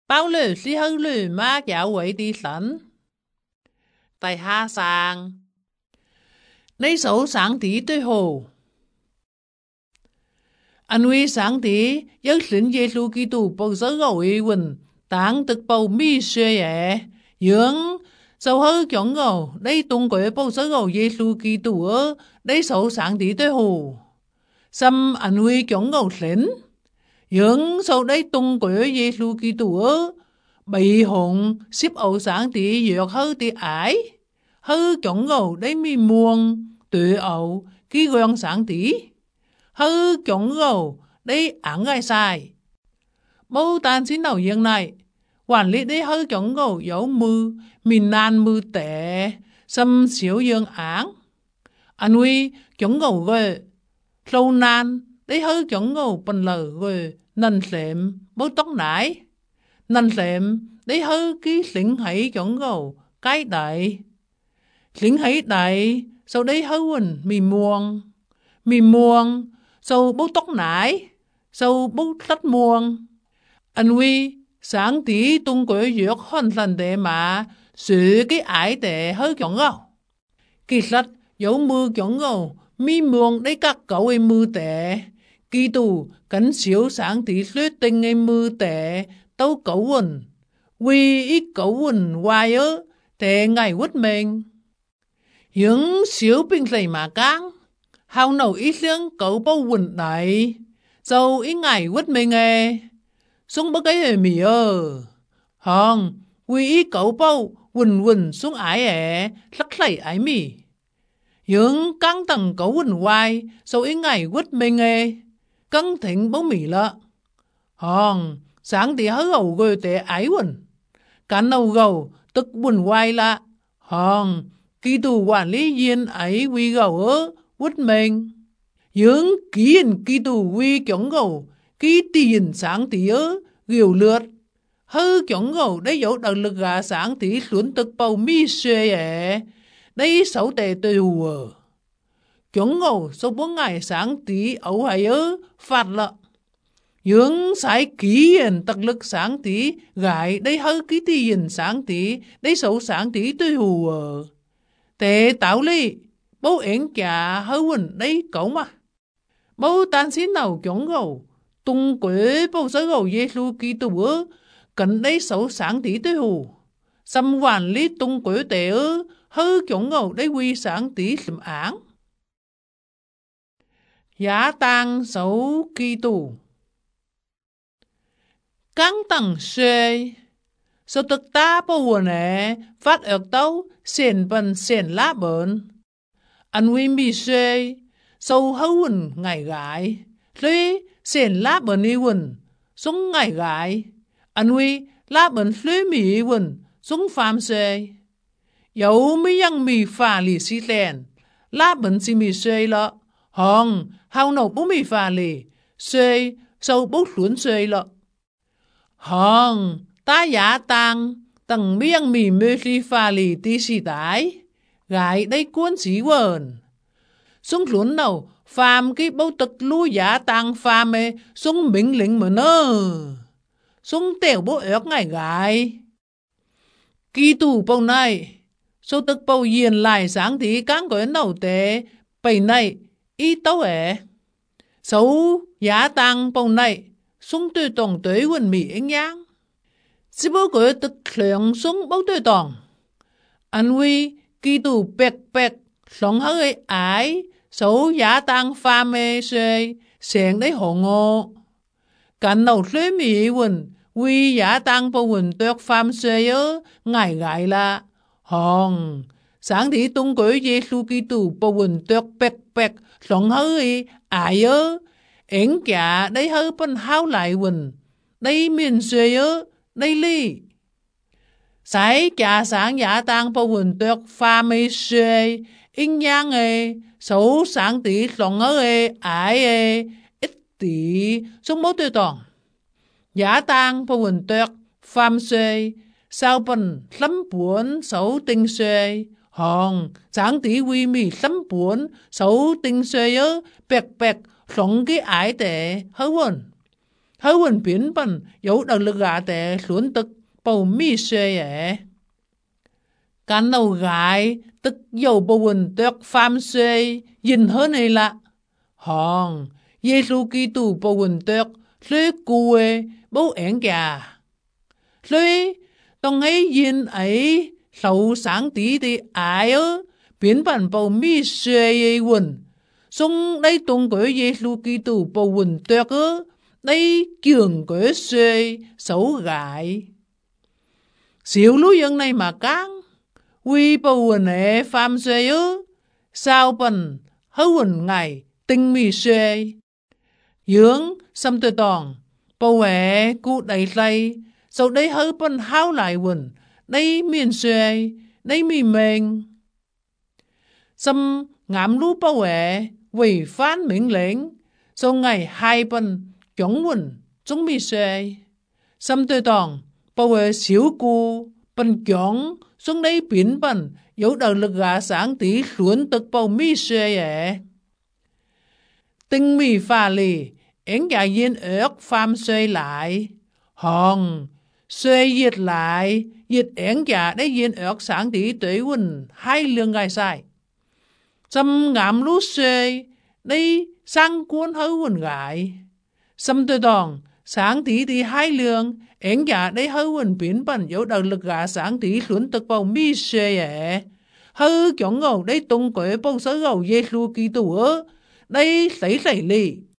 包了之後了嘛教會的神。第下sang你數上帝對號，因為上帝有信耶穌基督保守我為魂，當得保密血嘅，用就好講我你東國保守我耶穌基督而你數上帝對號，甚因為講我信，用數你東國耶穌基督而未紅接受上帝約好的愛，好講我你面望對偶基讓上帝，好講我你硬愛晒，冇單止留影嚟，還你好講我有มือ面難มือแต่甚少樣硬，因為講我嘅lâu難你好講我本來嘅能xem冇當奶，能xem你好佢醒喺講我解大。醒喺đại sau đấy hâu quần mì muông sau bốc tóc nải sau bốc tất muông anh huy sáng tí tung quỷ dược hoàn thành để mà sự cái ái để hơi chọn ngầu kỳ thật dấu mưa chọn ngầu mì muông đấy các cậu em mưa tệ kỳ tù cảnh xíu sáng tí suýt tình em mưa tệ tâu cậu quần vì ít cậu quần hoài ớ tệ ngày quất mình những xíu bình lầy mà căng, hào nấu ít lương cậu bao quần đại, dâu ít ngày quất mình nghe, xuống bớt cái hề mì hòn, vì ít cậu bao quần xuống ái lắc lầy ái mì, những căng tầng cậu quần hoài, dâu ít ngày quất mình nghe, căng thịnh bao mì lợ, hòn, sáng thì hớ gầu gơi tế ái quần, cả nâu gầu tức quần hoài lạ, hòn, kỳ tù quản lý viên ấy quy gầu ớ quất mình. Những ký hình kỳ tù quy chống gầu, ký tiền sáng tí ớ ghiều lượt. Hư chống gầu đấy dấu đặc lực gà sáng tí xuống thực bầu mi xuê ế. Đấy xấu tệ tùy hùa. Chống gầu sau 4 ngày sáng tí ấu hay ớ phạt lợ. Những sai ký hình đặc lực sáng tí gái đấy hư ký tiền sáng tí, đấy xấu sáng tí tùy hùa. Tệ tạo lý, bố ẻn chà hư quỳnh đấy cậu mà. Bố tan xin nào chống gầu, tung quế bố sở gầu Giê-xu Ki-tô ớ, cận đấy xấu sáng tí tới hù. Xâm hoàn lý tung quế tệ ớ, hư chống gầu đấy quy sáng tí xâm án. Giá tăng xấu Ki-tô căng tăng xuê, sau thực ta bố hùa nè, phát ớt tấu, xền bần xền lá bờn. Anh huy mì xuê, sau hấu hùn ngày gái, lưới xền lá bờn y hùn, xuống ngày gái. Anh huy lá bờn lưới mì y hùn, xuống phàm xuê. Dẫu mì yang mì phà lì xí lèn, lá bờn xì mì xuê lọ. Hòn, hào nấu bố mì phà lì, xuê, sau bố xuống xuê lọ. Hòn, ta giá tăng, tầng miếng mì mê li pha lì tí xì tái, gái đây cuốn xí quần. Xuống luận nào, phàm cái bầu tực lưu giá tăng phàm mê, xuống mình lính mà nơ. Xuống tèo bố ớt ngày gái. Kỳ tù bầu này, số tức bầu yên lại sáng tí cán có nấu tế, bầy này, ý tấu ế. Số giá tăng bầu này, xuống tư tổng tới quần mì anh nhang. Chỉ bố có tức lượng xuống bố tư tổng. Anh huy kỳ tù bẹc bẹc, sống hơi ái, số giá tăng pha mê xê, xẹn đấy hồ ngô. Cảnh đầu xế mì quần, huy giá tăng bố quần tuyệt phàm xê ớ, ngài gái là hòn. Sáng thì tung cối Giê-xu kỳ tù bố quần tuyệt bẹc bẹc, sống hơi ái ớ. Ến chả đấy hơi bần hao lại quần, đây miền xê ớ, đây li. Sái chả sáng giá tăng bố quần tuyệt pha mê xê, in nhang ê, xấu sáng tí sống ê, ái ê, ít tí, xuống bố tư tổng. Giá tăng bố quần tuyệt phàm xê, sao bần lắm buồn xấu tinh xê. Hòn, sáng tí quy mì lắm buồn xấu tinh xê ớ, bẹc bẹc, sống cái ái tệ hớ quần. hữu quần biến bần yếu đặc lực gà tệ xuống tức bầu mi xuê ế. Cán đầu gái tức dầu bầu quần tước phàm xuê nhìn hơn này lạ. Hòn, Giê-xu Kitô bầu quần tước lưới cùi bầu ẻn kìa. Lưới đồng ấy nhìn ấy sầu sáng tí thì ai ơ biến bản bầu mi xuê quần. Xong đây tung của Giê-xu Kitô bầu quần tước ơ đây trường của xuê xấu gái. Xíu lũ dân này mà căng. Vì bầu quần ế phàm xuê ơ sao bần hữu quần ngày tinh mì xuê. Dưỡng xâm tư tòng bầu ế cụ đầy lây. Sau đây hữu bần hao lại quần. Đây miền xuê. Đây mì mềnh. Xâm ngắm lũ bầu ế vì phán mệnh lệnh. Sau ngày hai bần chống quần chúng mì xuê. Xâm tư tòng bầu ế xíu cụ bần chống xuống đây biến bần yếu đặc lực gà sáng tí xuống tức bầu mi xuê ế. Tinh mì phà lì ến gà yên ớt phàm xuê lại. Hòn xuê diệt lại diệt ến gà để yên ớt sáng tí tuế quần hai lương gai sai. Xâm ngắm lũ xuê đây sang cuốn hữu quần gái. Xâm tư tòng sáng tí thì hai lương ến gà đây hữu quần biến bần yếu đặc lực gà sáng tí xuống tức bầu mi xuê ế. Hữu kiểu ngầu đây tung quế bông sở gầu Giê-xu Kitô ơ đây lấy lì